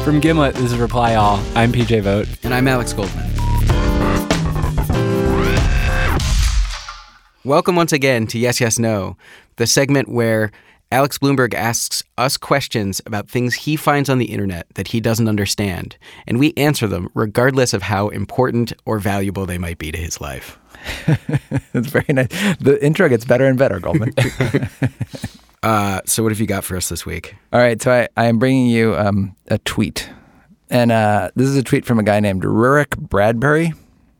From Gimlet, this is Reply All. I'm PJ Vogt. And I'm Alex Goldman. Welcome once again to Yes, Yes, No, the segment where Alex Blumberg asks us questions about things he finds on the internet that he doesn't understand, and we answer them regardless of how important or valuable they might be to his life. It's very nice. The intro gets better and better, Goldman. So what have you got for us this week? All right, so I am bringing you a tweet. And this is a tweet from a guy named Rurik Bradbury,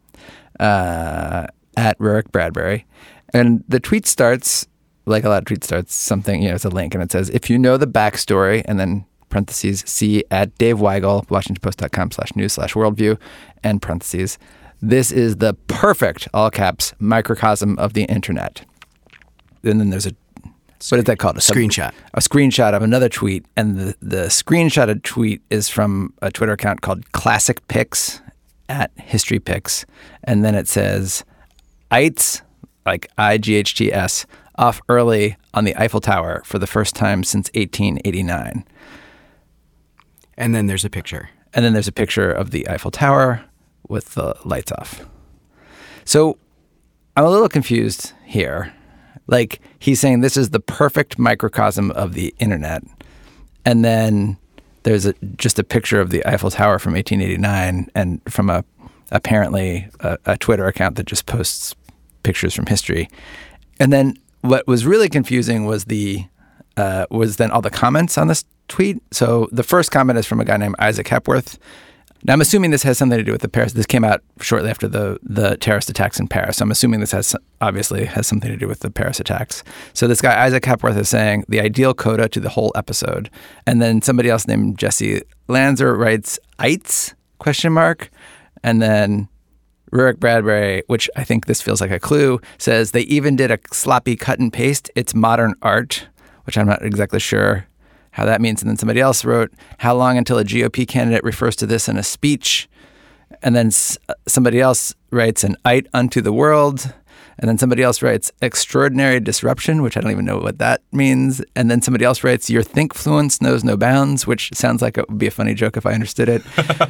at Rurik Bradbury. And the tweet starts, like a lot of tweets starts, something, it's a link, and it says, if you know the backstory, and then parentheses, see at Dave Weigel, WashingtonPost.com/news/worldview, and parentheses, this is the perfect, all caps, microcosm of the internet. And then there's what is that called? A screenshot. A screenshot of another tweet, and the screenshotted tweet is from a Twitter account called Classic Pics, at History Pics, and then it says, Eights, like IGHTS, off early on the Eiffel Tower for the first time since 1889. And then there's a picture. And then there's a picture of the Eiffel Tower with the lights off. So I'm a little confused here. Like, he's saying this is the perfect microcosm of the internet. And then there's just a picture of the Eiffel Tower from 1889 and from apparently a Twitter account that just posts pictures from history. And then what was really confusing was was then all the comments on this tweet. So the first comment is from a guy named Isaac Hepworth. Now, I'm assuming this has something to do with the Paris. This came out shortly after the terrorist attacks in Paris. So I'm assuming this obviously has something to do with the Paris attacks. So this guy, Isaac Hepworth, is saying the ideal coda to the whole episode. And then somebody else named Jesse Lanzer writes, Eights, ? And then Rurik Bradbury, which I think this feels like a clue, says they even did a sloppy cut and paste. It's modern art, which I'm not exactly sure how that means. And then somebody else wrote, how long until a GOP candidate refers to this in a speech? And then somebody else writes an ite unto the world. And then somebody else writes extraordinary disruption, which I don't even know what that means. And then somebody else writes your thinkfluence knows no bounds, which sounds like it would be a funny joke if I understood it.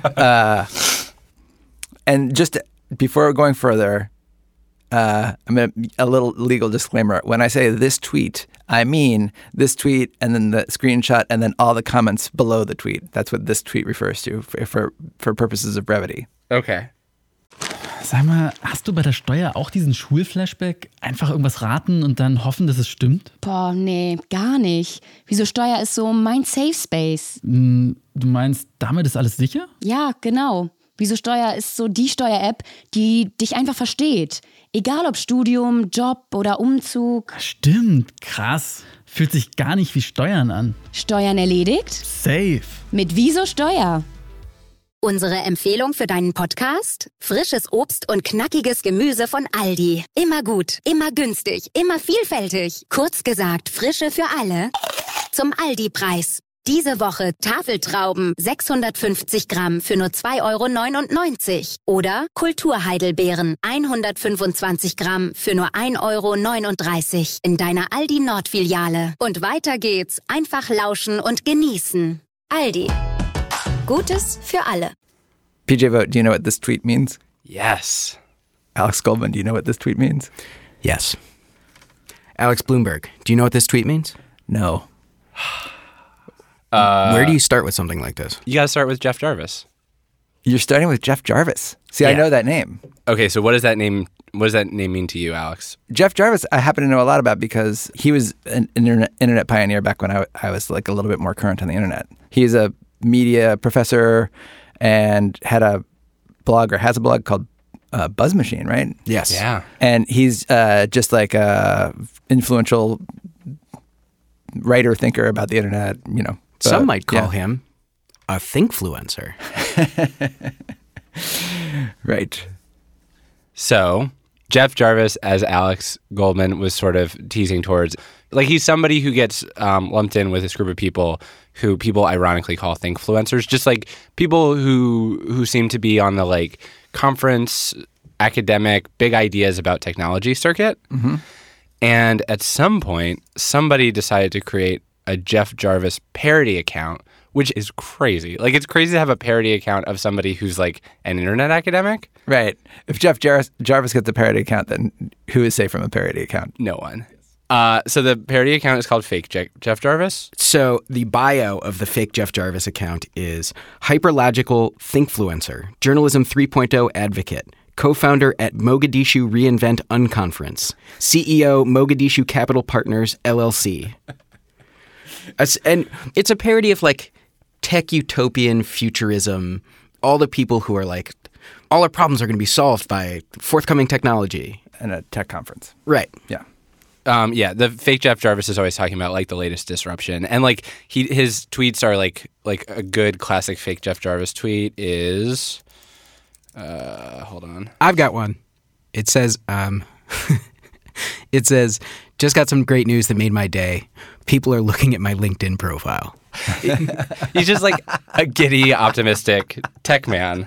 And just before going further, a little legal disclaimer. When I say this tweet, I mean this tweet and then the screenshot and then all the comments below the tweet. That's what this tweet refers to for purposes of brevity. Okay. Sag mal, hast du bei der Steuer auch diesen Schulflashback? Einfach irgendwas raten und dann hoffen, dass es stimmt? Boah, nee, gar nicht. Wieso Steuer ist so mein Safe Space? Du meinst, damit ist alles sicher? Ja, genau. Wieso Steuer ist so die Steuer-App, die dich einfach versteht. Egal ob Studium, Job oder Umzug. Stimmt, krass. Fühlt sich gar nicht wie Steuern an. Steuern erledigt? Safe. Mit Wieso Steuer? Unsere Empfehlung für deinen Podcast? Frisches Obst und knackiges Gemüse von Aldi. Immer gut, immer günstig, immer vielfältig. Kurz gesagt, Frische für alle. Zum Aldi-Preis. Diese Woche Tafeltrauben 650 Gramm für nur 2,99 €. Oder Kulturheidelbeeren 125 Gramm für nur 1,39 € in deiner Aldi Nord-Filiale. Und weiter geht's. Einfach lauschen und genießen. Aldi. Gutes für alle. PJ Vogt, do you know what this tweet means? Yes. Alex Goldman, do you know what this tweet means? Yes. Alex Blumberg, do you know what this tweet means? No. Where do you start with something like this? You got to start with Jeff Jarvis. You're starting with Jeff Jarvis. See, I know that name. Okay, so what does that name mean to you, Alex? Jeff Jarvis, I happen to know a lot about because he was an internet pioneer back when I was like a little bit more current on the internet. He's a media professor and had a blog or has a blog called Buzz Machine, right? Yes. Yeah. And he's just like a influential writer, thinker about the internet, Some might call him a thinkfluencer. Right. So, Jeff Jarvis, as Alex Goldman was sort of teasing towards, like he's somebody who gets lumped in with this group of people who people ironically call thinkfluencers, just like people who seem to be on the like conference, academic, big ideas about technology circuit. Mm-hmm. And at some point, somebody decided to create a Jeff Jarvis parody account which is crazy. Like, it's crazy to have a parody account of somebody who's like an internet academic. Right. If Jeff Jarvis gets a parody account, then who is safe from a parody account? No one. So the parody account is called Fake Jeff Jarvis. So the bio of the fake Jeff Jarvis account is hyperlogical thinkfluencer, journalism 3.0 advocate, co-founder at Mogadishu Reinvent Unconference, CEO Mogadishu Capital Partners, LLC. And it's a parody of like tech utopian futurism, all the people who are like, all our problems are going to be solved by forthcoming technology. In a tech conference. Right. Yeah. The fake Jeff Jarvis is always talking about like the latest disruption, and like his tweets are like a good classic fake Jeff Jarvis tweet is, hold on, I've got one. It says, just got some great news that made my day. People are looking at my LinkedIn profile. He's just like a giddy, optimistic tech man.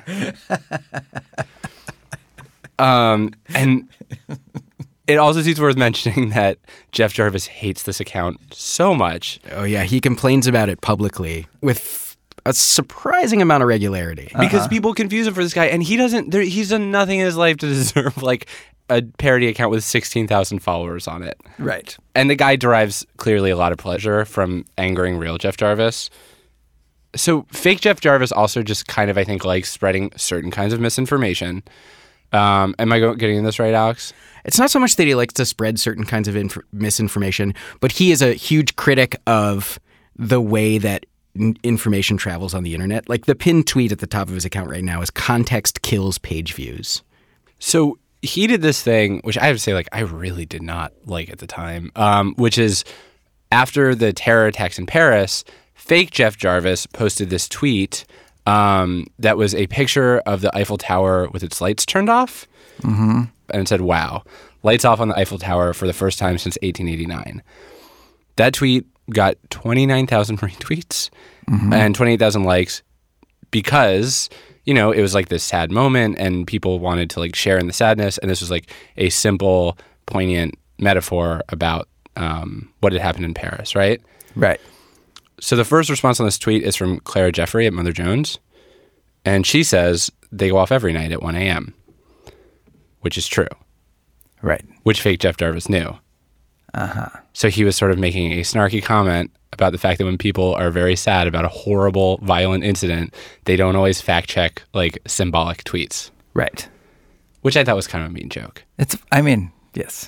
And it also seems worth mentioning that Jeff Jarvis hates this account so much. Oh, yeah. He complains about it publicly with a surprising amount of regularity. Because people confuse him for this guy, and he's done nothing in his life to deserve like a parody account with 16,000 followers on it. Right. And the guy derives clearly a lot of pleasure from angering real Jeff Jarvis. So fake Jeff Jarvis also just kind of, I think, likes spreading certain kinds of misinformation. Am I getting this right, Alex? It's not so much that he likes to spread certain kinds of misinformation, but he is a huge critic of the way that information travels on the internet. Like the pinned tweet at the top of his account right now is "Context kills page views." So he did this thing, which I have to say, like, I really did not like at the time, which is after the terror attacks in Paris, fake Jeff Jarvis posted this tweet that was a picture of the Eiffel Tower with its lights turned off. Mm-hmm. And it said, "Wow, lights off on the Eiffel Tower for the first time since 1889. That tweet got 29,000 retweets and 28,000 likes because, you know, it was like this sad moment and people wanted to like share in the sadness. And this was like a simple, poignant metaphor about what had happened in Paris, right? Right. So the first response on this tweet is from Clara Jeffrey at Mother Jones. And she says they go off every night at 1 a.m., which is true. Right. Which fake Jeff Jarvis knew. Uh-huh. So he was sort of making a snarky comment about the fact that when people are very sad about a horrible, violent incident, they don't always fact check like symbolic tweets. Right. Which I thought was kind of a mean joke. Yes.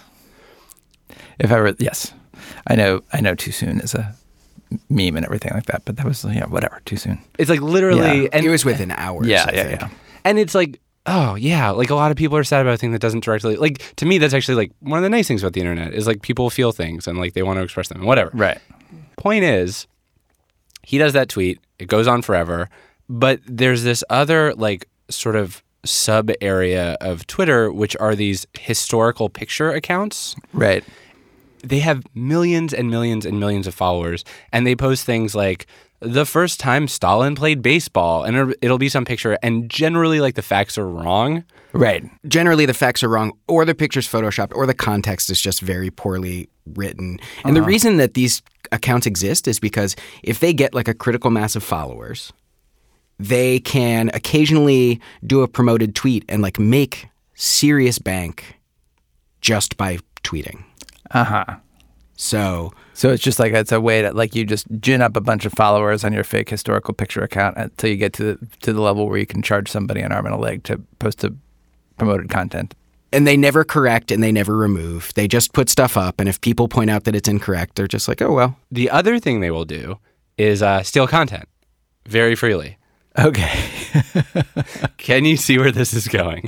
Yes. I know too soon is a meme and everything like that, but that was, whatever, too soon. It's like literally... Yeah. And it was within hours, I think. Yeah. And it's like, oh, yeah, like a lot of people are sad about a thing that doesn't directly... Like, to me, that's actually like one of the nice things about the internet is like people feel things and like they want to express them and whatever. Right. Point is, he does that tweet. It goes on forever. But there's this other like sort of sub area of Twitter, which are these historical picture accounts. Right. They have millions and millions and millions of followers, and they post things like the first time Stalin played baseball, and it'll be some picture, and generally like the facts are wrong. Right. Generally, the facts are wrong, or the picture's photoshopped, or the context is just very poorly written. And the reason that these accounts exist is because if they get like a critical mass of followers, they can occasionally do a promoted tweet and like make serious bank just by tweeting. Uh-huh. So it's just like it's a way that like you just gin up a bunch of followers on your fake historical picture account until you get to the level where you can charge somebody an arm and a leg to post a promoted content. And they never correct and they never remove. They just put stuff up, and if people point out that it's incorrect, they're just like, oh, well. The other thing they will do is steal content very freely. Okay. Can you see where this is going?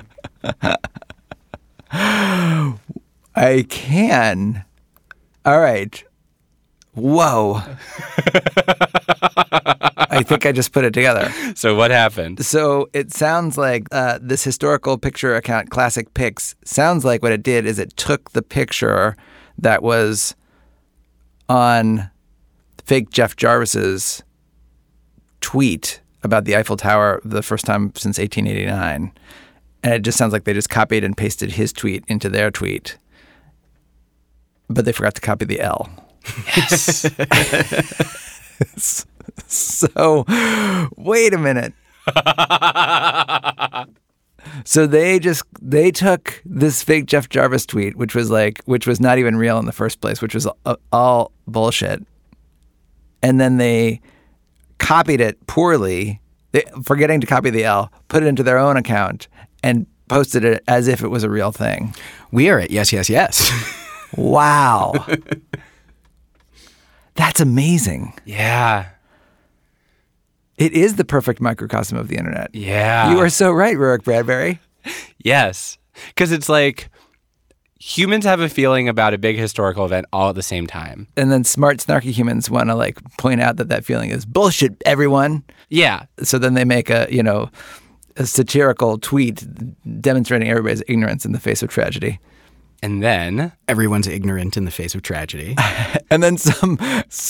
I can. All right. Whoa. I think I just put it together. So what happened? So it sounds like this historical picture account, Classic Pics, sounds like what it did is it took the picture that was on fake Jeff Jarvis's tweet about the Eiffel Tower the first time since 1889. And it just sounds like they just copied and pasted his tweet into their tweet. But they forgot to copy the L. Yes. So, wait a minute. So they took this fake Jeff Jarvis tweet, which was not even real in the first place, which was all bullshit. And then they copied it poorly, forgetting to copy the L, put it into their own account and posted it as if it was a real thing. We are at Yes, Yes, Yes. Wow. That's amazing. Yeah. It is the perfect microcosm of the internet. Yeah. You are so right, Rurik Bradbury. Yes. Because it's like humans have a feeling about a big historical event all at the same time. And then smart, snarky humans want to like point out that feeling is bullshit, everyone. Yeah. So then they make a satirical tweet demonstrating everybody's ignorance in the face of tragedy. And then Everyone's ignorant in the face of tragedy. And then some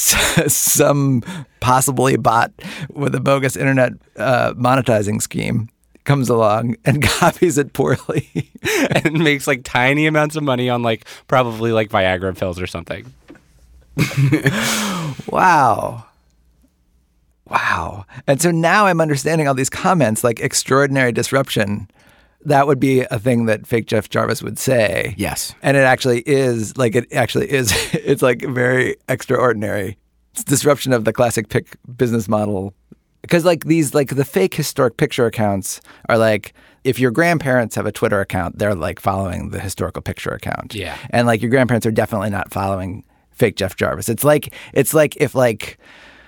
possibly bot with a bogus internet monetizing scheme comes along and copies it poorly. and makes like tiny amounts of money on like probably like Viagra pills or something. Wow. And so now I'm understanding all these comments like extraordinary disruption. That would be a thing that fake Jeff Jarvis would say. Yes. And it actually is. It's like very extraordinary. It's disruption of the classic business model. Because like these, like the fake historic picture accounts are like, if your grandparents have a Twitter account, they're like following the historical picture account. Yeah. And like your grandparents are definitely not following fake Jeff Jarvis. It's like if like,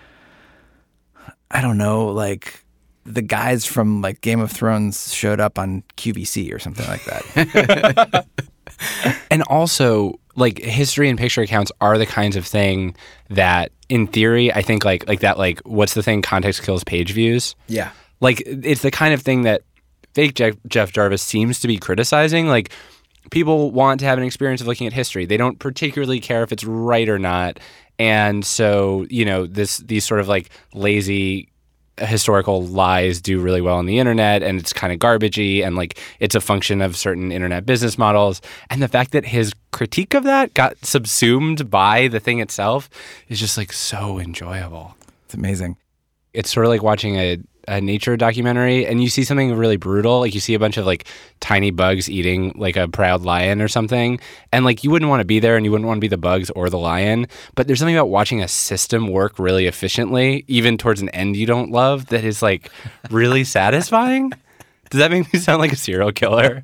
I don't know, like the guys from like Game of Thrones showed up on QVC or something like that. And also, like history and picture accounts are the kinds of thing that, in theory, I think like that. Like, what's the thing? Context kills page views. Yeah. Like, it's the kind of thing that fake Jeff Jarvis seems to be criticizing. Like, people want to have an experience of looking at history. They don't particularly care if it's right or not. And so, these sort of like lazy historical lies do really well on the internet, and it's kind of garbagey, and like it's a function of certain internet business models. And the fact that his critique of that got subsumed by the thing itself is just like so enjoyable. It's amazing. It's sort of like watching a nature documentary, and you see something really brutal. Like you see a bunch of like tiny bugs eating like a proud lion or something, and like you wouldn't want to be there, and you wouldn't want to be the bugs or the lion. But there's something about watching a system work really efficiently, even towards an end you don't love, that is like really satisfying. Does that make me sound like a serial killer?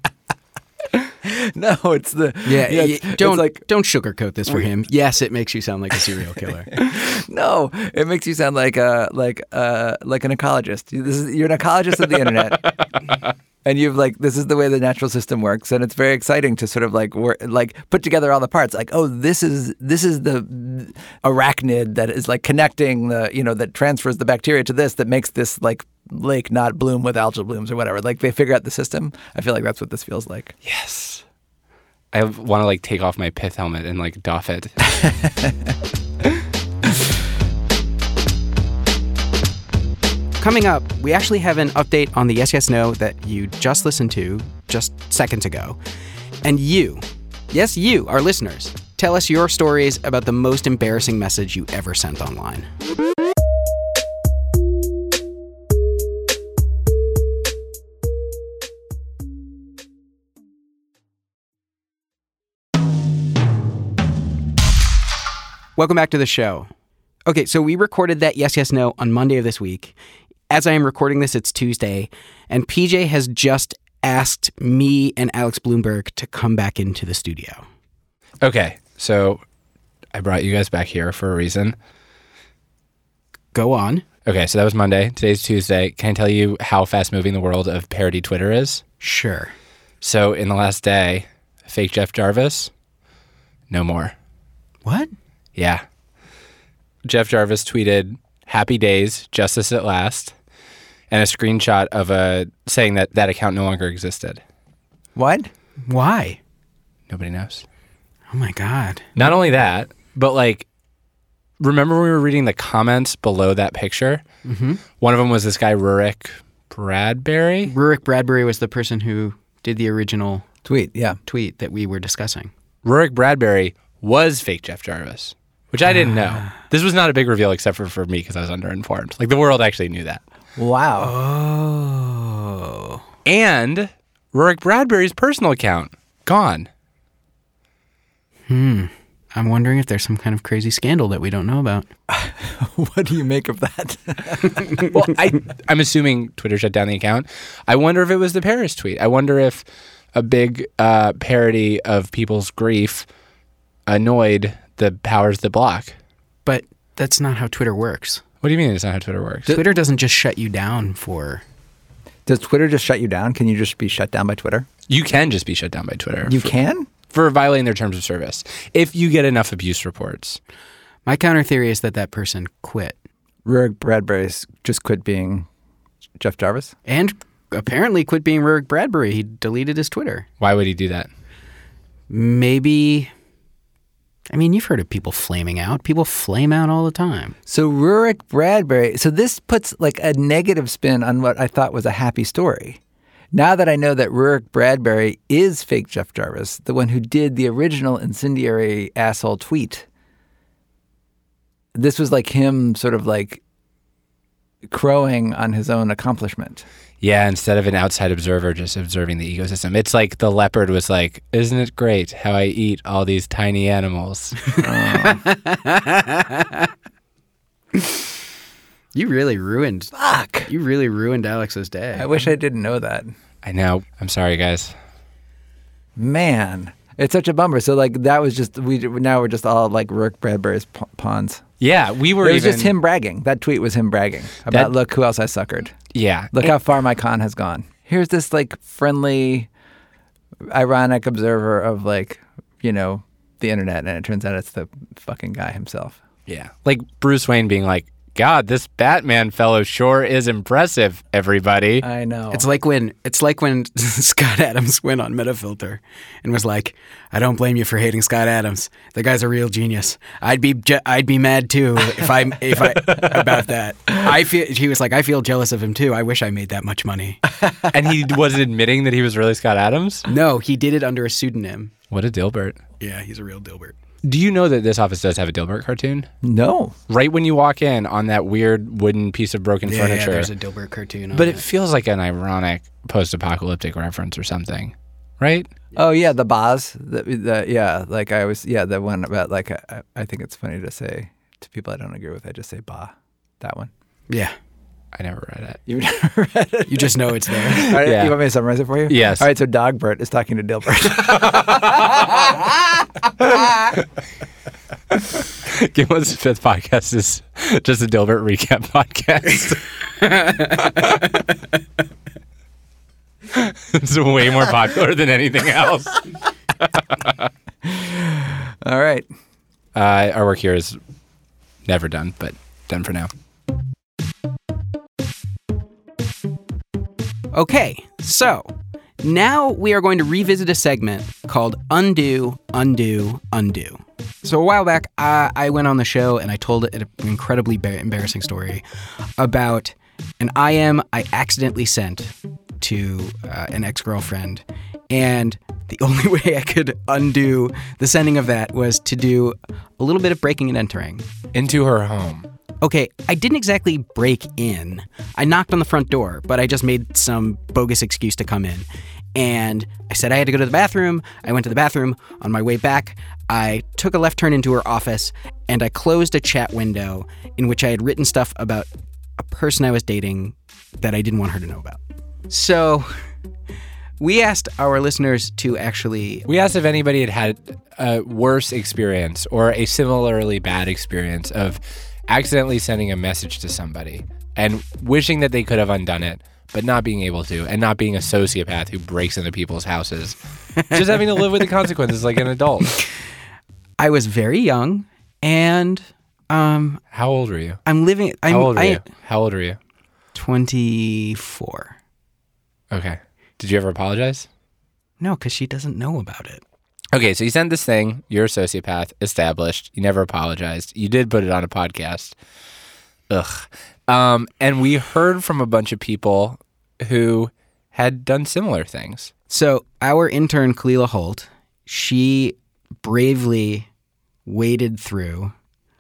No, it's the don't sugarcoat this for him. Yes, it makes you sound like a serial killer. No, it makes you sound like an ecologist. You're an ecologist of the internet, and you've like this is the way the natural system works, and it's very exciting to sort of like put together all the parts. Like, oh, this is the arachnid that is like connecting that transfers the bacteria to this that makes this like lake not bloom with algal blooms or whatever. Like they figure out the system. I feel like that's what this feels like. Yes. I want to like take off my pith helmet and like doff it. Coming up, we actually have an update on the Yes, Yes, No that you just listened to just seconds ago. And you, yes, you, our listeners, tell us your stories about the most embarrassing message you ever sent online. Welcome back to the show. Okay, so we recorded that Yes, Yes, No on Monday of this week. As I am recording this, it's Tuesday, and PJ has just asked me and Alex Blumberg to come back into the studio. Okay, so I brought you guys back here for a reason. Go on. Okay, so that was Monday. Today's Tuesday. Can I tell you how fast-moving the world of parody Twitter is? Sure. So in the last day, fake Jeff Jarvis, no more. What? Yeah. Jeff Jarvis tweeted, "Happy days, justice at last," and a screenshot of saying that account no longer existed. What? Why? Nobody knows. Oh my God. Not only that, but like, remember when we were reading the comments below that picture? Mm-hmm. One of them was this guy, Rurik Bradbury. Rurik Bradbury was the person who did the original Tweet, yeah. tweet that we were discussing. Rurik Bradbury was fake Jeff Jarvis, which I didn't know. This was not a big reveal except for me because I was underinformed. Like the world actually knew that. Wow. Oh. And Rurik Bradbury's personal account, gone. I'm wondering if there's some kind of crazy scandal that we don't know about. What do you make of that? Well, I'm assuming Twitter shut down the account. I wonder if it was the Paris tweet. I wonder if a big parody of people's grief annoyed the powers that block. But that's not how Twitter works. What do you mean it's not how Twitter works? Twitter doesn't just shut you down for... Does Twitter just shut you down? Can you just be shut down by Twitter? You can just be shut down by Twitter. You can? For violating their terms of service. If you get enough abuse reports. My counter theory is that person quit. Rurik Bradbury's just quit being Jeff Jarvis? And apparently quit being Rurik Bradbury. He deleted his Twitter. Why would he do that? Maybe... I mean, you've heard of people flaming out. People flame out all the time. So Rurik Bradbury, so this puts like a negative spin on what I thought was a happy story. Now that I know that Rurik Bradbury is fake Jeff Jarvis, the one who did the original incendiary asshole tweet, this was like him sort of like crowing on his own accomplishment. Yeah, instead of an outside observer just observing the ecosystem. It's like the leopard was like, isn't it great how I eat all these tiny animals? You really ruined... Fuck! You really ruined Alex's day. I wish I didn't know that. I know. I'm sorry, guys. Man, it's such a bummer. So like that was just, now we're just all like Rurik Bradbury's pawns. Yeah, we were It was even... just him bragging. That tweet was him bragging about, look who else I suckered. Yeah. Look how far my con has gone. Here's this like friendly, ironic observer of like, you know, the internet. And it turns out it's the fucking guy himself. Yeah. Like Bruce Wayne being like, God, this Batman fellow sure is impressive, everybody. I know. It's like when Scott Adams went on Metafilter and was like, "I don't blame you for hating Scott Adams. The guy's a real genius. I'd be mad too if I about that. He was like, I feel jealous of him too. I wish I made that much money." And he wasn't admitting that he was really Scott Adams? No, he did it under a pseudonym. What a Dilbert. Yeah, he's a real Dilbert. Do you know that this office does have a Dilbert cartoon? No. Right when you walk in on that weird wooden piece of broken furniture. Yeah, there's a Dilbert cartoon on But it feels like an ironic post-apocalyptic reference or something, right? Oh yeah, the Boz. The one about like I think it's funny to say to people I don't agree with. I just say "ba," that one. Yeah. I never read it. You've never read it? You just know it's there. All right, Yeah. You want me to summarize it for you? Yes. All right, so Dogbert is talking to Dilbert. Gimlet's fifth podcast is just a Dilbert recap podcast. It's way more popular than anything else. All right. Our work here is never done, but done for now. Okay, so now we are going to revisit a segment called Undo, Undo, Undo. So a while back, I went on the show and I told an incredibly embarrassing story about an IM I accidentally sent to an ex-girlfriend. And the only way I could undo the sending of that was to do a little bit of breaking and entering. Into her home. Okay, I didn't exactly break in. I knocked on the front door, but I just made some bogus excuse to come in. And I said I had to go to the bathroom. I went to the bathroom. On my way back, I took a left turn into her office, and I closed a chat window in which I had written stuff about a person I was dating that I didn't want her to know about. So we asked our listeners to actually... We asked if anybody had had a worse experience or a similarly bad experience of accidentally sending a message to somebody and wishing that they could have undone it, but not being able to, and not being a sociopath who breaks into people's houses. Just having to live with the consequences like an adult. I was very young, and... How old were you? I'm living... How old were you? 24. Okay. Did you ever apologize? No, because she doesn't know about it. Okay, so you sent this thing. You're a sociopath. Established. You never apologized. You did put it on a podcast. Ugh. And we heard from a bunch of people who had done similar things. So our intern, Kalila Holt, she bravely waded through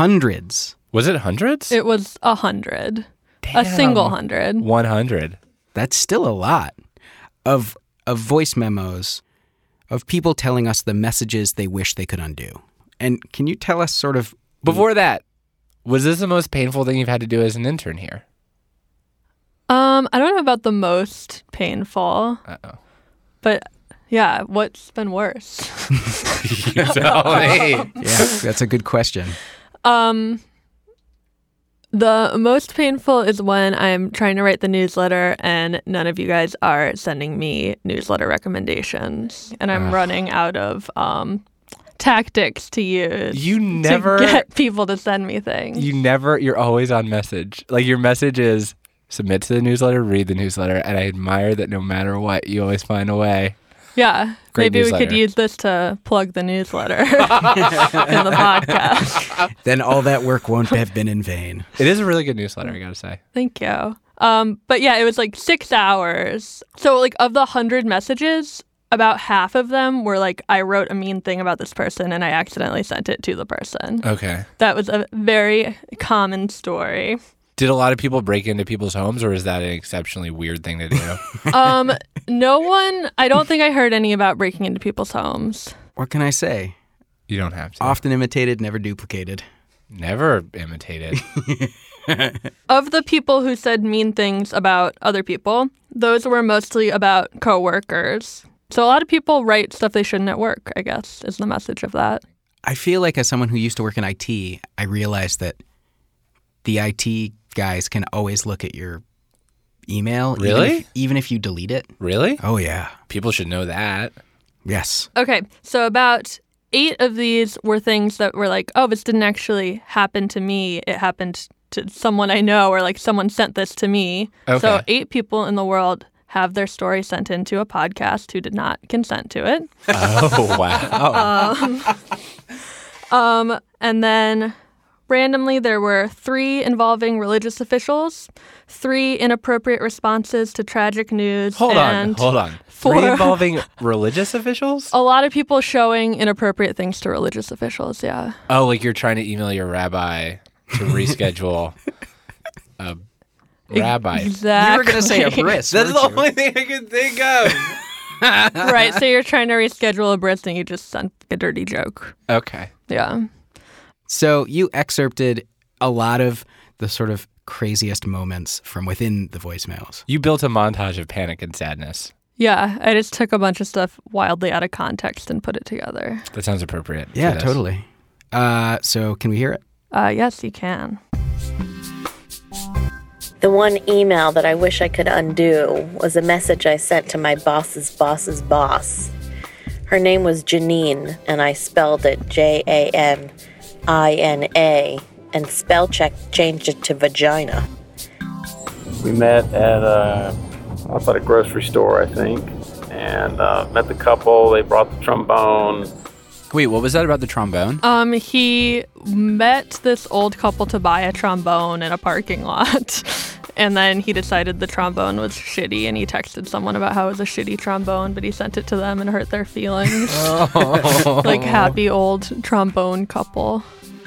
hundreds. Was it hundreds? It was 100. A single 100. 100. That's still a lot of voice memos of people telling us the messages they wish they could undo. And can you tell us sort of... Before that, was this the most painful thing you've had to do as an intern here? I don't know about the most painful. Uh-oh. But yeah, what's been worse? You tell me. Yeah, that's a good question. The most painful is when I'm trying to write the newsletter and none of you guys are sending me newsletter recommendations. And I'm running out of tactics to use to get people to send me things. You're always on message. Like your message is submit to the newsletter, read the newsletter. And I admire that no matter what, you always find a way. Yeah. Great Maybe newsletter. we could use this to plug the newsletter in the podcast. Then all that work won't have been in vain. It is a really good newsletter, I gotta say. Thank you. But yeah, it was like 6 hours. So like of the 100 messages, about half of them were like, I wrote a mean thing about this person and I accidentally sent it to the person. Okay. That was a very common story. Did a lot of people break into people's homes, or is that an exceptionally weird thing to do? No one, I don't think I heard any about breaking into people's homes. What can I say? You don't have to. Often imitated, never duplicated. Never imitated. Of the people who said mean things about other people, those were mostly about coworkers. So a lot of people write stuff they shouldn't at work, I guess, is the message of that. I feel like as someone who used to work in IT, I realized that the IT guys can always look at your email. Really? Even if you delete it. Really? Oh, yeah. People should know that. Yes. Okay, so about 8 of these were things that were like, oh, this didn't actually happen to me. It happened to someone I know, or like someone sent this to me. Okay. So 8 people in the world have their story sent into a podcast who did not consent to it. Oh, wow. And then randomly, there were 3 involving religious officials, 3 inappropriate responses to tragic news. Hold and on. 4 3 involving religious officials? A lot of people showing inappropriate things to religious officials, yeah. Oh, like you're trying to email your rabbi to reschedule a rabbi. Exactly. You were going to say a bris. That's the weren't you? only thing I could think of. Right, so you're trying to reschedule a bris and you just sent a dirty joke. Okay. Yeah. So you excerpted a lot of the sort of craziest moments from within the voicemails. You built a montage of panic and sadness. Yeah, I just took a bunch of stuff wildly out of context and put it together. That sounds appropriate. for Yeah, this. totally. So can we hear it? Yes, you can. The one email that I wish I could undo was a message I sent to my boss's boss's boss. Her name was Janine, and I spelled it Janina, and spell check changed it to vagina. We met at outside a grocery store, I think, and met the couple. They brought the trombone. Wait, what was that about the trombone? He met this old couple to buy a trombone in a parking lot. And then he decided the trombone was shitty, and he texted someone about how it was a shitty trombone, but he sent it to them and hurt their feelings. Like happy old trombone couple.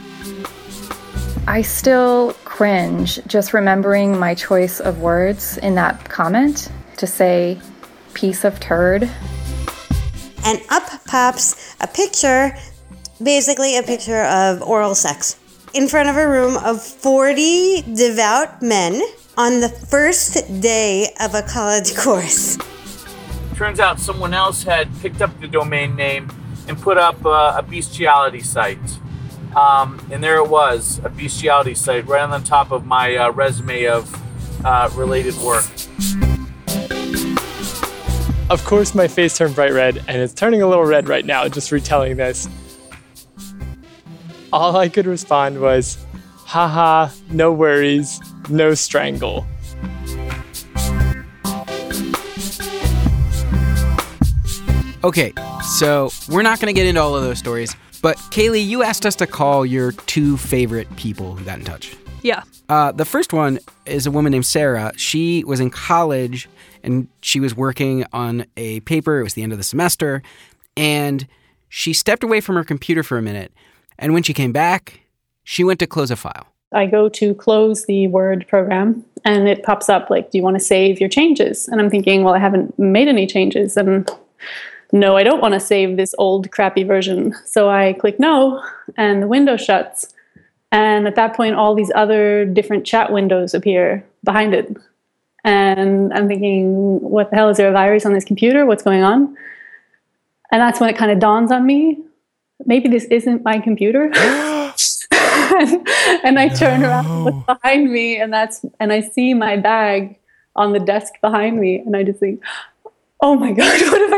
I still cringe just remembering my choice of words in that comment to say piece of turd. And up pops a picture, basically a picture of oral sex, in front of a room of 40 devout men on the first day of a college course. Turns out someone else had picked up the domain name and put up a bestiality site. And there it was, a bestiality site right on the top of my resume of related work. Of course, my face turned bright red, and it's turning a little red right now just retelling this. All I could respond was, haha, no worries, no strangle. Okay, so we're not going to get into all of those stories, but Kaylee, you asked us to call your 2 favorite people who got in touch. Yeah. The first one is a woman named Sarah. She was in college, and she was working on a paper. It was the end of the semester, and she stepped away from her computer for a minute, and when she came back, She went to close a file. I go to close the Word program and it pops up like, do you want to save your changes? And I'm thinking, well, I haven't made any changes. And no, I don't want to save this old crappy version. So I click no and the window shuts. And at that point, all these other different chat windows appear behind it. And I'm thinking, what the hell? Is there a virus on this computer? What's going on? And that's when it kind of dawns on me. Maybe this isn't my computer. And I turn around and look behind me, and I see my bag on the desk behind me, and I just think, oh my God, what have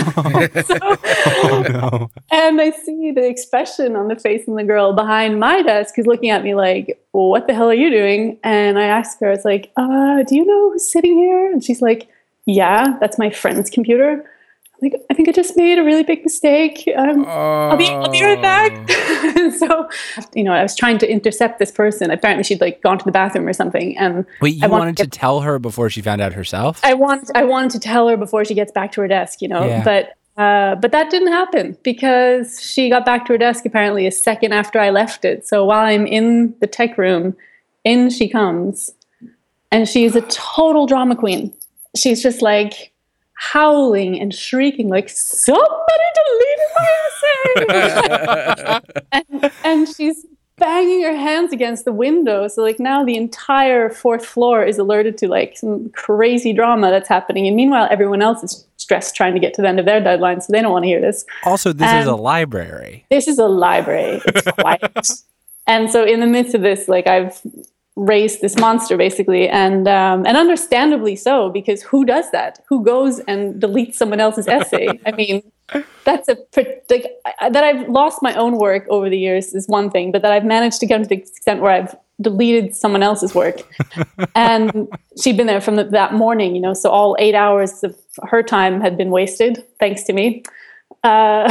I done? And I see the expression on the face of the girl behind my desk who's looking at me like, well, what the hell are you doing? And I ask her, it's like, do you know who's sitting here? And she's like, yeah, that's my friend's computer. Like, I think I just made a really big mistake. I'll be right back. So, I was trying to intercept this person. Apparently, she'd like gone to the bathroom or something. And wait, you wanted to tell her before she found out herself? I wanted to tell her before she gets back to her desk. Yeah. But that didn't happen because she got back to her desk apparently a second after I left it. So while I'm in the tech room, in she comes, and she's a total drama queen. She's just like howling and shrieking like, somebody deleted my essay. and she's banging her hands against the window. So like now the entire fourth floor is alerted to like some crazy drama that's happening. And meanwhile, everyone else is stressed trying to get to the end of their deadline. So they don't want to hear this. Also, this is a library. This is a library. It's quiet. And so in the midst of this, like I've raised this monster basically, and understandably so, because who does that? Who goes and deletes someone else's essay? I mean, that's that I've lost my own work over the years is one thing, but that I've managed to come to the extent where I've deleted someone else's work. And she'd been there from that morning, so all 8 hours of her time had been wasted thanks to me. And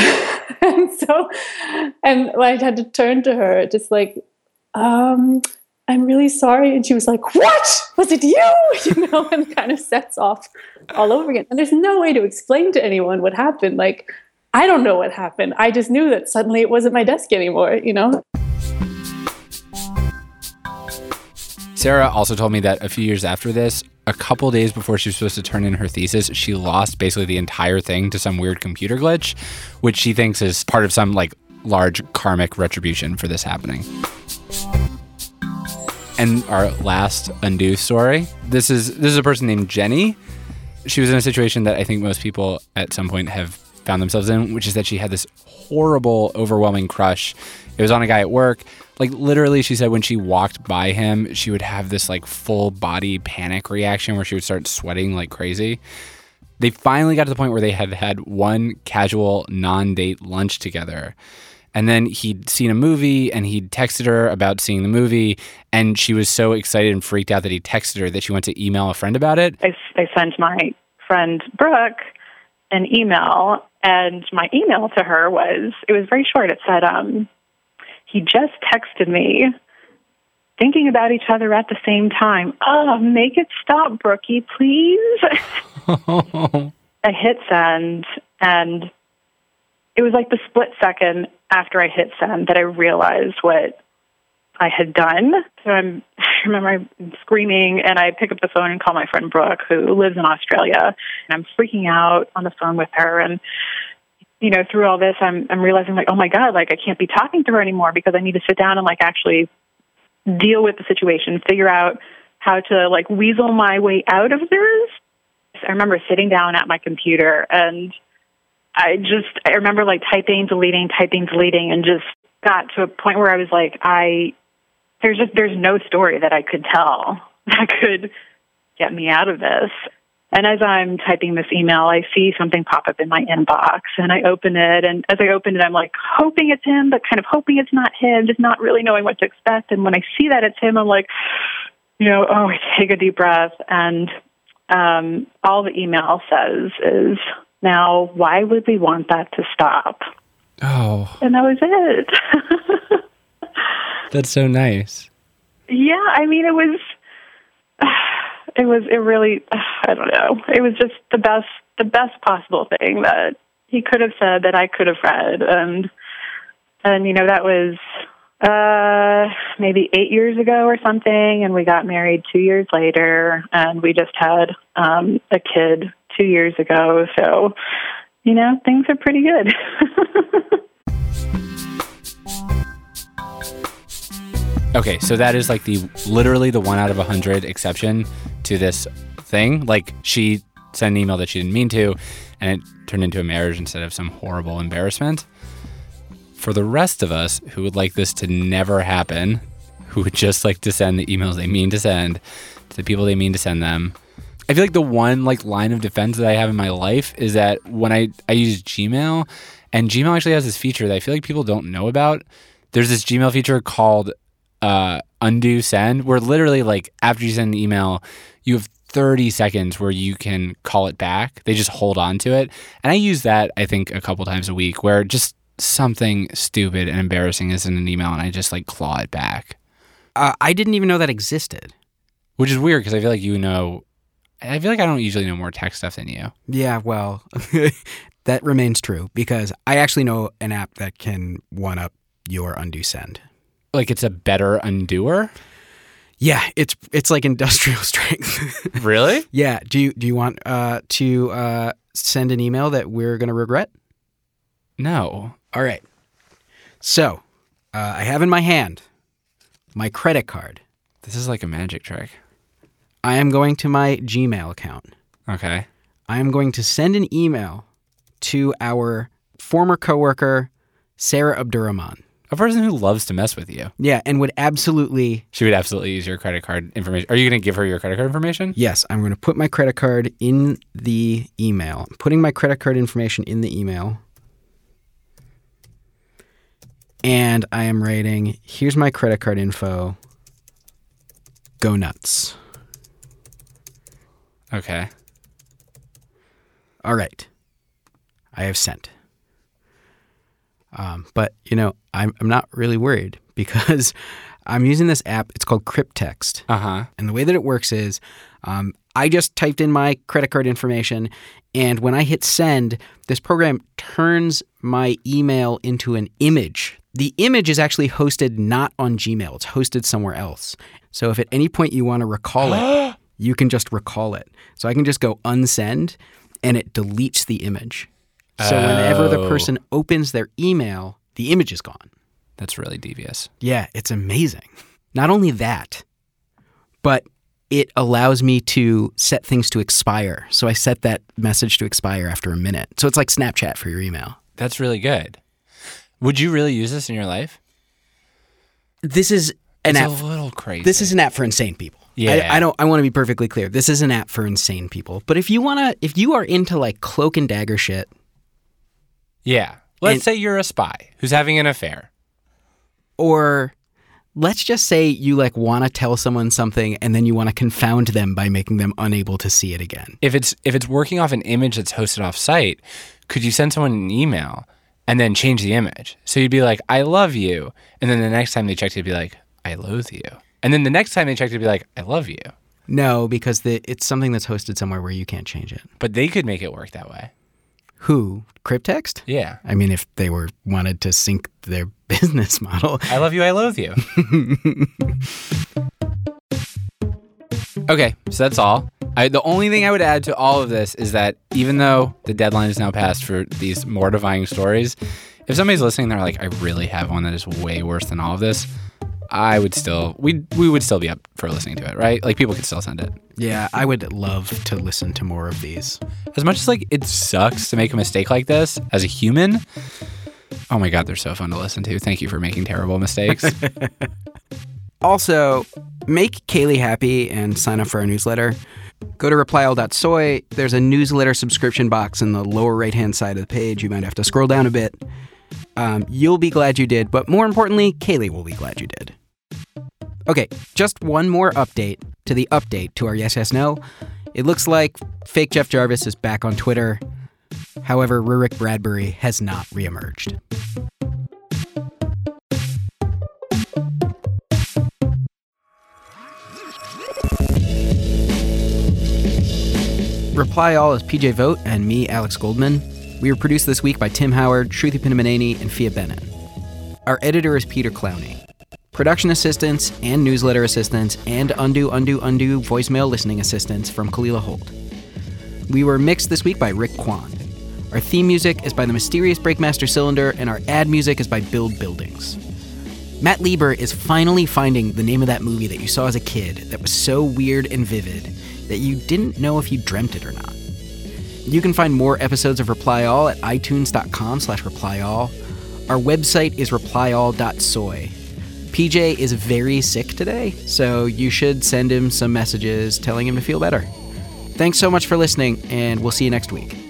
I had to turn to her just like, I'm really sorry. And she was like, what? Was it you? And kind of sets off all over again. And there's no way to explain to anyone what happened. Like, I don't know what happened. I just knew that suddenly it wasn't my desk anymore, Sarah also told me that a few years after this, a couple days before she was supposed to turn in her thesis, she lost basically the entire thing to some weird computer glitch, which she thinks is part of some like large karmic retribution for this happening. And our last undo story, this is a person named Jenny. She was in a situation that I think most people at some point have found themselves in, which is that she had this horrible, overwhelming crush. It was on a guy at work. Like literally, she said when she walked by him, she would have this like full body panic reaction where she would start sweating like crazy. They finally got to the point where they had had one casual non-date lunch together. And then he'd seen a movie and he'd texted her about seeing the movie. And she was so excited and freaked out that he texted her that she went to email a friend about it. I sent my friend Brooke an email, and my email to her was very short. It said, he just texted me, thinking about each other at the same time. Oh, make it stop, Brookie, please. I hit send, and it was like the split second after I hit send that I realized what I had done. So I remember I'm screaming, and I pick up the phone and call my friend Brooke, who lives in Australia. And I'm freaking out on the phone with her. And, through all this, I'm realizing, like, oh, my God, like, I can't be talking to her anymore because I need to sit down and, like, actually deal with the situation, figure out how to, like, weasel my way out of this. I remember sitting down at my computer, and I remember like typing, deleting, and just got to a point where I was like, there's no story that I could tell that could get me out of this. And as I'm typing this email, I see something pop up in my inbox, and I open it. And as I open it, I'm like hoping it's him, but kind of hoping it's not him, just not really knowing what to expect. And when I see that it's him, I'm like, I take a deep breath. And all the email says is, now, why would we want that to stop? Oh. And that was it. That's so nice. Yeah, I mean, it really, I don't know. It was just the best possible thing that he could have said that I could have read. And that was, Maybe 8 years ago or something, and we got married 2 years later, and we just had a kid 2 years ago. So, things are pretty good. Okay, so that is like literally the 1 out of 100 exception to this thing. Like, she sent an email that she didn't mean to, and it turned into a marriage instead of some horrible embarrassment. For the rest of us who would like this to never happen, who would just like to send the emails they mean to send to the people they mean to send them, I feel like the one line of defense that I have in my life is that when I use Gmail, and Gmail actually has this feature that I feel like people don't know about. There's this Gmail feature called undo send, where literally after you send the email, you have 30 seconds where you can call it back. They just hold on to it. And I use that, I think, a couple times a week, where just something stupid and embarrassing is in an email and I just claw it back. I didn't even know that existed. Which is weird because I feel like I feel like I don't usually know more tech stuff than you. Yeah, well, that remains true because I actually know an app that can one-up your undo send. Like it's a better undoer? Yeah, it's like industrial strength. Really? Yeah. Do you want to send an email that we're going to regret? No. All right. So, I have in my hand my credit card. This is like a magic trick. I am going to my Gmail account. Okay. I am going to send an email to our former coworker, Sarah Abdurrahman. A person who loves to mess with you. Yeah, and would absolutely... She would absolutely use your credit card information. Are you going to give her your credit card information? Yes, I'm going to put my credit card in the email. I'm putting my credit card information in the email. And I am writing, here's my credit card info. Go nuts. Okay. All right. I have sent. But, I'm not really worried because I'm using this app. It's called Cryptext. Uh-huh. And the way that it works is I just typed in my credit card information, and when I hit send, this program turns my email into an image. The image is actually hosted not on Gmail. It's hosted somewhere else. So if at any point you want to recall it, you can just recall it. So I can just go unsend, and it deletes the image. So whenever the person opens their email, the image is gone. That's really devious. Yeah, it's amazing. Not only that, but it allows me to set things to expire. So I set that message to expire after a minute. So it's like Snapchat for your email. That's really good. Would you really use this in your life? This is an app. It's a little crazy. This is an app for insane people. Yeah. I want to be perfectly clear. This is an app for insane people. But if you are into cloak and dagger shit. Yeah. Let's say you're a spy who's having an affair. Or let's just say you want to tell someone something and then you want to confound them by making them unable to see it again. If it's working off an image that's hosted off site, could you send someone an email and then change the image? So you'd be like, I love you. And then the next time they checked, it'd be like, I loathe you. And then the next time they checked, it'd be like, I love you. No, because it's something that's hosted somewhere where you can't change it. But they could make it work that way. Who? Cryptext? Yeah. I mean, if they wanted to sync their business model. I love you, I loathe you. Okay, so that's all. The only thing I would add to all of this is that even though the deadline is now passed for these mortifying stories, if somebody's listening, they're like, I really have one that is way worse than all of this, we would still be up for listening to it, right? People could still send it. Yeah, I would love to listen to more of these. As much as it sucks to make a mistake like this as a human, oh my God, they're so fun to listen to. Thank you for making terrible mistakes. Also, make Kaylee happy and sign up for our newsletter. Go to replyall.soy. There's a newsletter subscription box in the lower right-hand side of the page. You might have to scroll down a bit. You'll be glad you did, but more importantly, Kaylee will be glad you did. Okay, just one more update to the update to our Yes, Yes, No. It looks like fake Jeff Jarvis is back on Twitter. However, Rurik Bradbury has not reemerged. Reply All is PJ Vogt and me, Alex Goldman. We were produced this week by Tim Howard, Shruti Pinamaneni, and Fia Bennett. Our editor is Peter Clowney. Production assistance and newsletter assistance and undo voicemail listening assistance from Kalila Holt. We were mixed this week by Rick Kwan. Our theme music is by the mysterious Breakmaster Cylinder, and our ad music is by Build Buildings. Matt Lieber is finally finding the name of that movie that you saw as a kid that was so weird and vivid that you didn't know if you dreamt it or not. You can find more episodes of Reply All at itunes.com/replyall. Our website is replyall.soy. PJ is very sick today, so you should send him some messages telling him to feel better. Thanks so much for listening, and we'll see you next week.